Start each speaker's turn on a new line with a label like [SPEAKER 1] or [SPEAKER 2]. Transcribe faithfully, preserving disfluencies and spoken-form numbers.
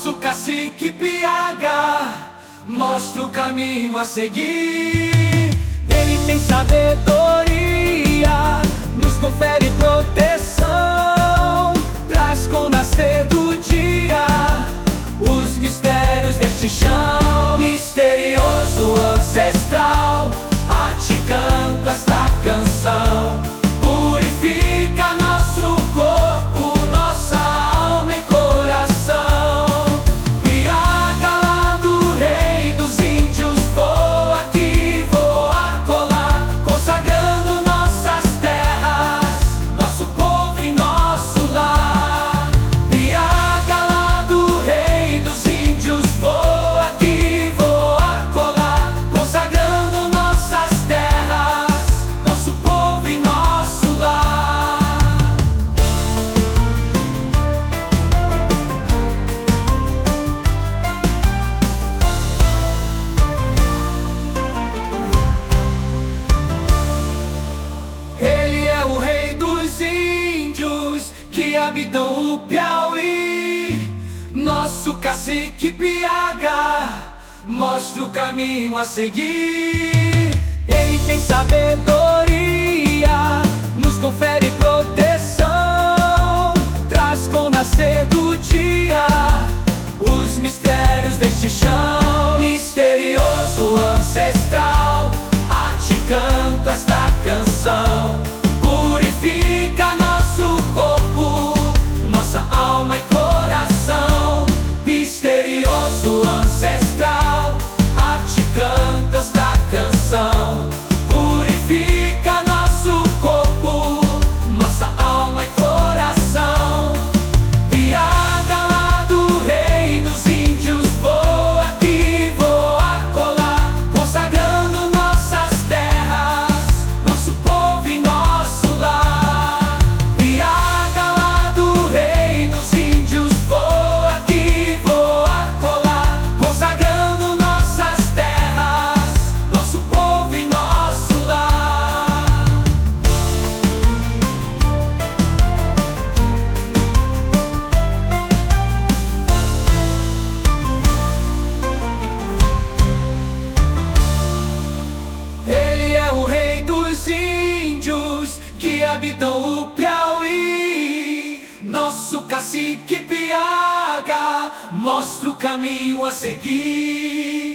[SPEAKER 1] Nosso cacique Piaga mostra o caminho a seguir. Ele tem sabedoria, nos confere proteção, traz com o nascer do dia os mistérios deste chão. Misterioso ancestral, a ti canto esta canção. Purifica nosso corpo, nossa alma e coração. Piaga lá do rei dos índios, voa aqui, voa colar, consagrando nossas terras, nosso povo e nosso lar. Piaga lá do rei dos índios, voa aqui, voa colar, consagrando nossas terras, nosso povo e nosso lar. Ele é o rei dos índios que habitam o Piauí. Nosso cacique Piaga mostra o caminho a seguir. Ele tem sabedoria, nos confere proteção, traz com o nascer do dia os mistérios deste chão. Misterioso ancestral, a ti canto esta canção. Purifica nosso corpo, nossa alma e coração. Misterioso ancestral, a ti canto esta canção. Purifica nosso corpo, nossa alma e coração. Piaga lá do rei dos índios, voa aqui, voa colar, consagrando nossas terras, nosso povo e nosso lar. Piaga lá do rei dos índios, voa aqui, voa colar, consagrando nossas terras, nosso povo e nosso lar. Ele é o rei dos índios que habitam o Piauí. Nosso cacique Piaga mostra o caminho a seguir.